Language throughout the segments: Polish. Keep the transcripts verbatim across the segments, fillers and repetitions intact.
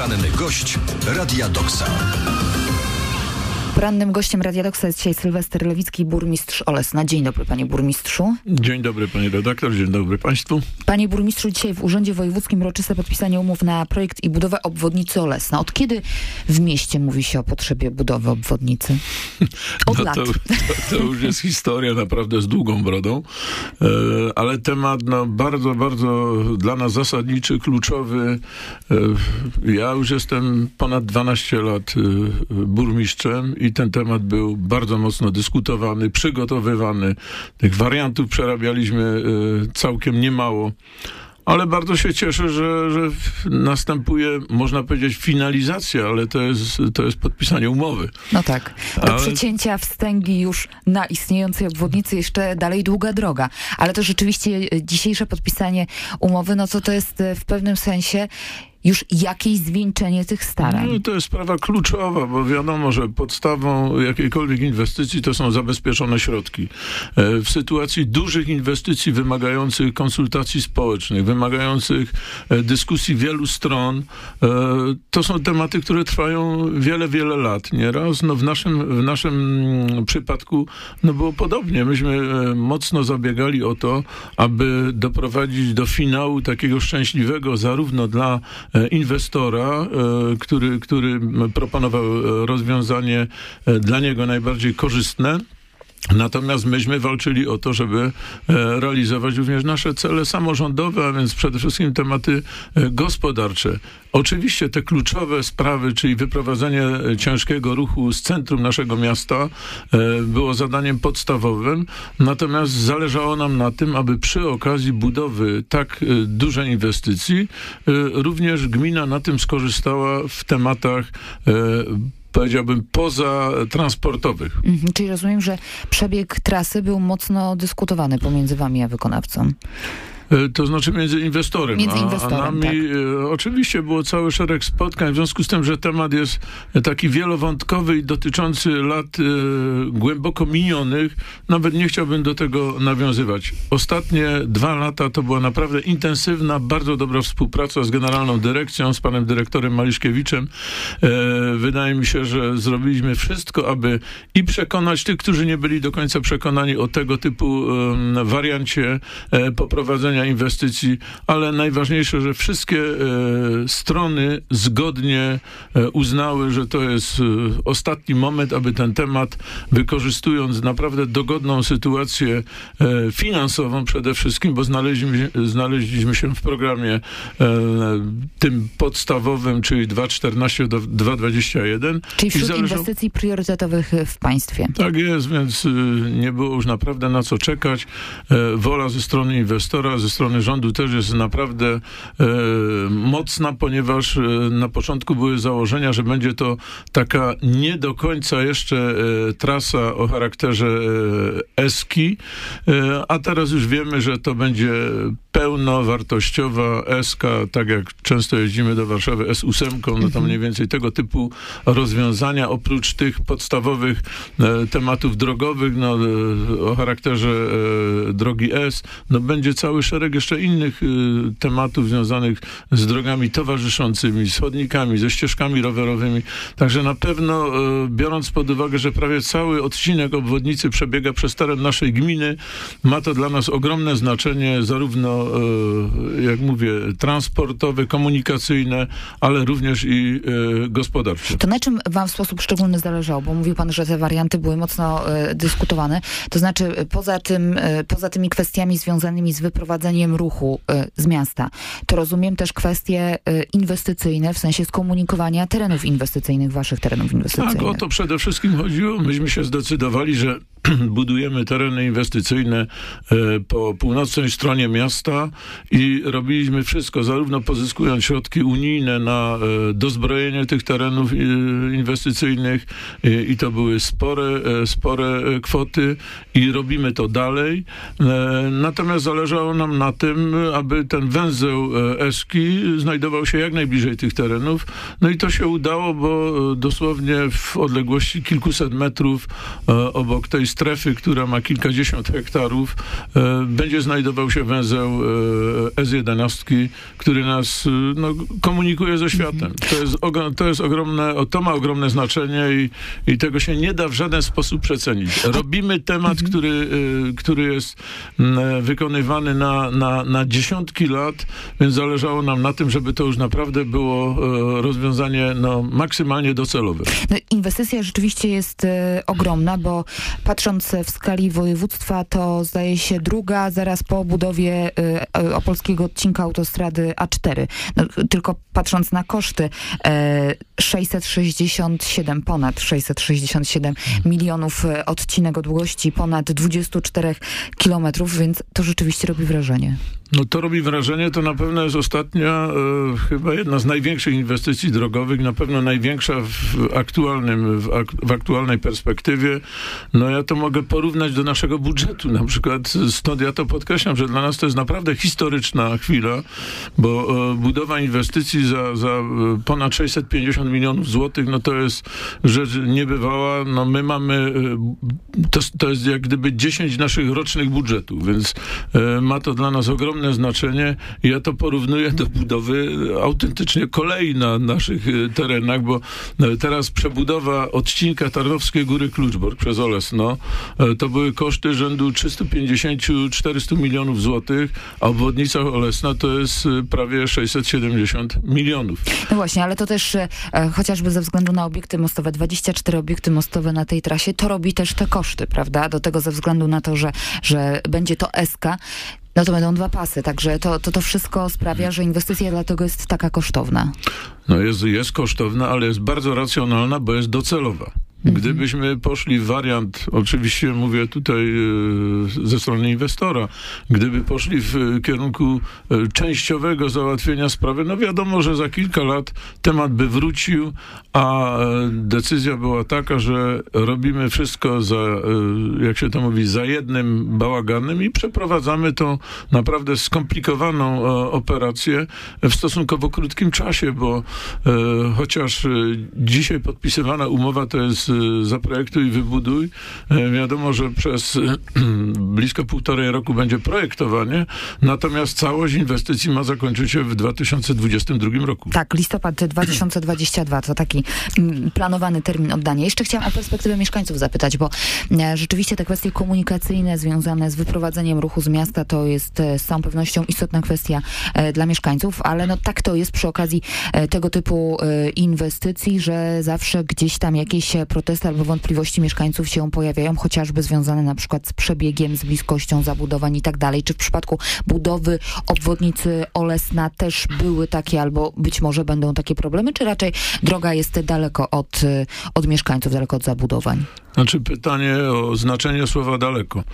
Poranny gość Radia Doksa. Porannym gościem Radia Doksa jest dzisiaj Sylwester Lewicki, burmistrz Olesna. Dzień dobry, panie burmistrzu. Dzień dobry, pani redaktor, dzień dobry państwu. Panie burmistrzu, dzisiaj w Urzędzie Wojewódzkim uroczyste podpisanie umów na projekt i budowę obwodnicy Olesna. Od kiedy w mieście mówi się o potrzebie budowy obwodnicy? Od no lat. To, to, to już jest historia naprawdę z długą brodą, e, ale temat no, bardzo, bardzo dla nas zasadniczy, kluczowy. E, ja już jestem ponad dwanaście lat e, burmistrzem i ten temat był bardzo mocno dyskutowany, przygotowywany. Tych wariantów przerabialiśmy y, całkiem niemało. Ale bardzo się cieszę, że, że następuje, można powiedzieć, finalizacja, ale to jest, to jest podpisanie umowy. No tak. Do ale... przecięcia wstęgi już na istniejącej obwodnicy jeszcze dalej długa droga. Ale to rzeczywiście dzisiejsze podpisanie umowy, no to to jest w pewnym sensie już jakieś zwieńczenie tych starań. No, to jest sprawa kluczowa, bo wiadomo, że podstawą jakiejkolwiek inwestycji to są zabezpieczone środki. W sytuacji dużych inwestycji wymagających konsultacji społecznych, wymagających dyskusji wielu stron, to są tematy, które trwają wiele, wiele lat. Nieraz no w naszym, w naszym przypadku no było podobnie. Myśmy mocno zabiegali o to, aby doprowadzić do finału takiego szczęśliwego zarówno dla inwestora, który, który proponował rozwiązanie dla niego najbardziej korzystne. Natomiast myśmy walczyli o to, żeby realizować również nasze cele samorządowe, a więc przede wszystkim tematy gospodarcze. Oczywiście te kluczowe sprawy, czyli wyprowadzenie ciężkiego ruchu z centrum naszego miasta było zadaniem podstawowym, natomiast zależało nam na tym, aby przy okazji budowy tak dużej inwestycji również gmina na tym skorzystała w tematach, powiedziałbym, pozatransportowych. Mhm, czyli rozumiem, że przebieg trasy był mocno dyskutowany pomiędzy wami a wykonawcą. To znaczy między inwestorem, między inwestorem a, a nami. Tak. Oczywiście było cały szereg spotkań, w związku z tym, że temat jest taki wielowątkowy i dotyczący lat y, głęboko minionych, nawet nie chciałbym do tego nawiązywać. Ostatnie dwa lata to była naprawdę intensywna, bardzo dobra współpraca z Generalną Dyrekcją, z panem dyrektorem Maliszkiewiczem. E, wydaje mi się, że zrobiliśmy wszystko, aby i przekonać tych, którzy nie byli do końca przekonani o tego typu e, wariancie e, poprowadzenia inwestycji, ale najważniejsze, że wszystkie e, strony zgodnie e, uznały, że to jest e, ostatni moment, aby ten temat, wykorzystując naprawdę dogodną sytuację e, finansową przede wszystkim, bo znaleźliśmy, znaleźliśmy się w programie e, tym podstawowym, czyli dwa czternaście do dwa dwadzieścia jeden. Czyli wśród zależą... inwestycji priorytetowych w państwie. Tak jest, więc e, nie było już naprawdę na co czekać. E, wola ze strony inwestora, ze strony rządu też jest naprawdę e, mocna, ponieważ e, na początku były założenia, że będzie to taka nie do końca jeszcze e, trasa o charakterze e, eski, e, a teraz już wiemy, że to będzie pełnowartościowa eska, tak jak często jeździmy do Warszawy S osiem, no to mniej więcej tego typu rozwiązania, oprócz tych podstawowych e, tematów drogowych, no, e, o charakterze e, drogi S, no będzie cały szereg jeszcze innych y, tematów związanych z drogami towarzyszącymi, z chodnikami, ze ścieżkami rowerowymi. Także na pewno, y, biorąc pod uwagę, że prawie cały odcinek obwodnicy przebiega przez teren naszej gminy, ma to dla nas ogromne znaczenie, zarówno, y, jak mówię, transportowe, komunikacyjne, ale również i y, gospodarcze. To na czym wam w sposób szczególny zależało? Bo mówił pan, że te warianty były mocno y, dyskutowane. To znaczy, poza tym, y, poza tymi kwestiami związanymi z wyprowadzeniem ruchu y, z miasta, to rozumiem też kwestie y, inwestycyjne, w sensie skomunikowania terenów inwestycyjnych, waszych terenów inwestycyjnych. Tak, o to przede wszystkim chodziło. Myśmy się zdecydowali, że budujemy tereny inwestycyjne e, po północnej stronie miasta i robiliśmy wszystko, zarówno pozyskując środki unijne na e, dozbrojenie tych terenów e, inwestycyjnych e, i to były spore, e, spore kwoty i robimy to dalej. E, natomiast zależało nam na tym, aby ten węzeł e, Eski znajdował się jak najbliżej tych terenów. No i to się udało, bo dosłownie w odległości kilkuset metrów e, obok tej strefy, która ma kilkadziesiąt hektarów, będzie znajdował się węzeł S jedenaście, który nas no, komunikuje ze światem. To jest, to jest ogromne, to ma ogromne znaczenie i, i tego się nie da w żaden sposób przecenić. Robimy temat, który, który jest wykonywany na, na, na dziesiątki lat, więc zależało nam na tym, żeby to już naprawdę było rozwiązanie no, maksymalnie docelowe. No, inwestycja rzeczywiście jest e, ogromna, bo patrząc w skali województwa, to zdaje się druga zaraz po budowie e, opolskiego odcinka autostrady A cztery. No, tylko patrząc na koszty, e, sześćset sześćdziesiąt siedem, ponad sześćset sześćdziesiąt siedem milionów odcinek o długości ponad dwadzieścia cztery kilometrów, więc to rzeczywiście robi wrażenie. No to robi wrażenie, to na pewno jest ostatnia, e, chyba jedna z największych inwestycji drogowych, na pewno największa w aktualnym, w, ak, w aktualnej perspektywie. No ja to mogę porównać do naszego budżetu na przykład, stąd ja to podkreślam, że dla nas to jest naprawdę historyczna chwila, bo e, budowa inwestycji za, za ponad sześćset pięćdziesiąt milionów złotych, no to jest rzecz niebywała. No my mamy, e, to, to jest jak gdyby dziesięć naszych rocznych budżetów, więc e, ma to dla nas ogromne znaczenie. Ja to porównuję do budowy autentycznie kolei na naszych terenach, bo teraz przebudowa odcinka Tarnowskiej Góry Kluczbork przez Olesno, to były koszty rzędu trzysta pięćdziesiąt do czterystu milionów złotych, a obwodnica Olesna to jest prawie sześćset siedemdziesiąt milionów. No właśnie, ale to też e, chociażby ze względu na obiekty mostowe, dwadzieścia cztery obiekty mostowe na tej trasie, to robi też te koszty, prawda? Do tego ze względu na to, że, że będzie to S K, no to będą dwa pasy, także to, to, to wszystko sprawia, że inwestycja dlatego jest taka kosztowna. No jest, jest kosztowna, ale jest bardzo racjonalna, bo jest docelowa. Gdybyśmy poszli w wariant, oczywiście mówię tutaj e, ze strony inwestora, gdyby poszli w kierunku e, częściowego załatwienia sprawy, no wiadomo, że za kilka lat temat by wrócił, a e, decyzja była taka, że robimy wszystko za, e, jak się to mówi, za jednym bałaganem i przeprowadzamy tą naprawdę skomplikowaną e, operację w stosunkowo krótkim czasie, bo e, chociaż e, dzisiaj podpisywana umowa to jest zaprojektuj i wybuduj. Wiadomo, że przez blisko półtorej roku będzie projektowanie, natomiast całość inwestycji ma zakończyć się w dwa tysiące dwudziestym drugim roku. Tak, listopad dwa tysiące dwudziesty drugi to taki planowany termin oddania. Jeszcze chciałam o perspektywę mieszkańców zapytać, bo rzeczywiście te kwestie komunikacyjne związane z wyprowadzeniem ruchu z miasta to jest z całą pewnością istotna kwestia dla mieszkańców, ale no tak to jest przy okazji tego typu inwestycji, że zawsze gdzieś tam jakieś protesty albo wątpliwości mieszkańców się pojawiają, chociażby związane na przykład z przebiegiem, z bliskością zabudowań i tak dalej. Czy w przypadku budowy obwodnicy Olesna też były takie, albo być może będą takie problemy, czy raczej droga jest daleko od, od mieszkańców, daleko od zabudowań? Znaczy pytanie o znaczenie słowa daleko.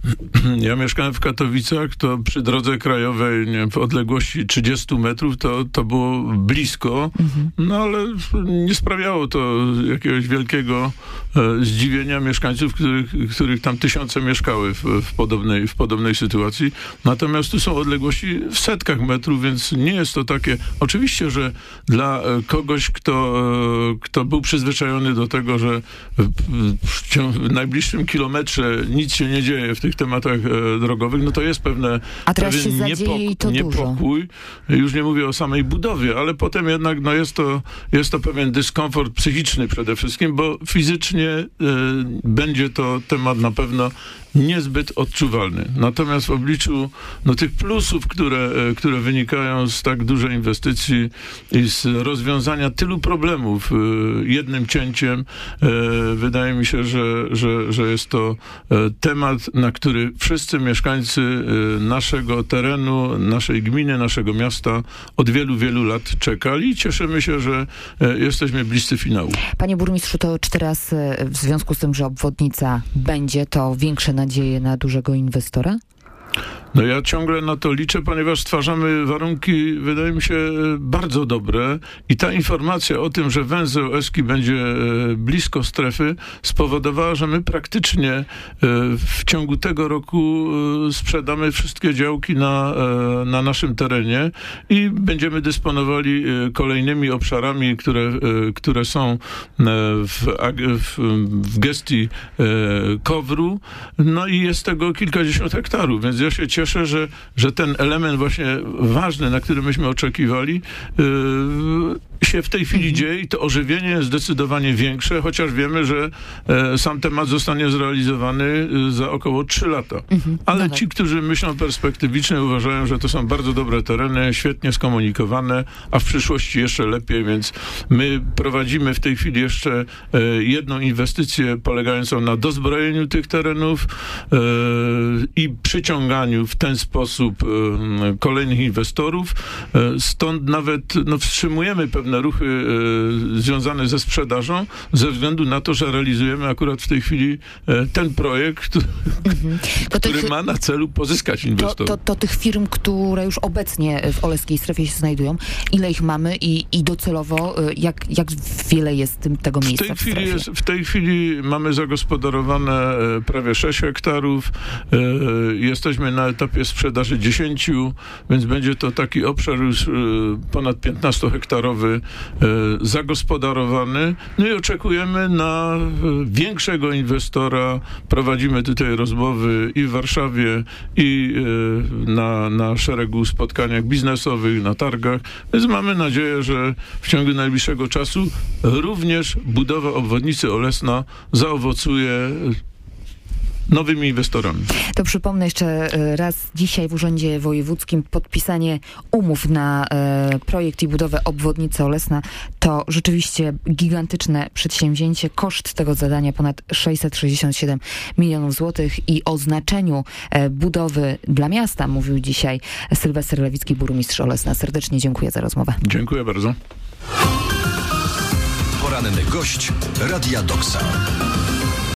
Ja mieszkałem w Katowicach, to przy drodze krajowej, nie wiem, w odległości trzydziestu metrów to, to było blisko, mhm. no ale nie sprawiało to jakiegoś wielkiego e, zdziwienia mieszkańców, których, których tam tysiące mieszkały w, w, podobnej, w podobnej sytuacji. Natomiast tu są odległości w setkach metrów, więc nie jest to takie... Oczywiście, że dla kogoś, kto, kto był przyzwyczajony do tego, że w, w najbliższym kilometrze nic się nie dzieje w tych tematach e, drogowych, no to jest pewne A teraz się niepok- zadzieje i to niepokój. Dużo. Już nie mówię o samej budowie, ale potem jednak no jest, to, jest to pewien dyskomfort psychiczny przede wszystkim, bo fizycznie e, będzie to temat na pewno niezbyt odczuwalny. Natomiast w obliczu no, tych plusów, które, które wynikają z tak dużej inwestycji i z rozwiązania tylu problemów jednym cięciem, wydaje mi się, że, że, że jest to temat, na który wszyscy mieszkańcy naszego terenu, naszej gminy, naszego miasta od wielu, wielu lat czekali i cieszymy się, że jesteśmy bliscy finału. Panie burmistrzu, to czy teraz w związku z tym, że obwodnica będzie, to większe nadzieje na dużego inwestora? No ja ciągle na to liczę, ponieważ stwarzamy warunki, wydaje mi się, bardzo dobre i ta informacja o tym, że węzeł Eski będzie blisko strefy, spowodowała, że my praktycznie w ciągu tego roku sprzedamy wszystkie działki na, na naszym terenie i będziemy dysponowali kolejnymi obszarami, które, które są w, w, w gestii KOWR-u. No i jest tego kilkadziesiąt hektarów, więc ja się cieszę, Cieszę, że, że ten element właśnie ważny, na który myśmy oczekiwali, yy, się w tej chwili mhm. dzieje i to ożywienie jest zdecydowanie większe, chociaż wiemy, że e, sam temat zostanie zrealizowany e, za około trzy lata. Mhm. Ale Dawaj. ci, którzy myślą perspektywicznie, uważają, że to są bardzo dobre tereny, świetnie skomunikowane, a w przyszłości jeszcze lepiej, więc my prowadzimy w tej chwili jeszcze e, jedną inwestycję polegającą na dozbrojeniu tych terenów e, i przyciąganiu w ten sposób e, kolejnych inwestorów. E, stąd nawet no, wstrzymujemy pewne ruchy e, związane ze sprzedażą, ze względu na to, że realizujemy akurat w tej chwili e, ten projekt, mhm. który tych, ma na celu pozyskać inwestorów. To, to, to tych firm, które już obecnie w Oleskiej Strefie się znajdują, ile ich mamy i, i docelowo jak, jak wiele jest tym, tego miejsca w tej w chwili strefie? jest, W tej chwili mamy zagospodarowane prawie sześć hektarów. E, jesteśmy na etapie sprzedaży dziesięć, więc będzie to taki obszar już e, ponad piętnastohektarowy e, zagospodarowany. No i oczekujemy na e, większego inwestora. Prowadzimy tutaj rozmowy i w Warszawie, i e, na, na szeregu spotkaniach biznesowych, na targach. Więc mamy nadzieję, że w ciągu najbliższego czasu również budowa obwodnicy Olesna zaowocuje nowymi inwestorami. To przypomnę jeszcze raz, dzisiaj w Urzędzie Wojewódzkim podpisanie umów na e, projekt i budowę obwodnicy Olesna to rzeczywiście gigantyczne przedsięwzięcie. Koszt tego zadania ponad sześćset sześćdziesiąt siedem milionów złotych i o znaczeniu e, budowy dla miasta mówił dzisiaj Sylwester Lewicki, burmistrz Olesna. Serdecznie dziękuję za rozmowę. Dziękuję bardzo. Poranny gość Radia Doksa.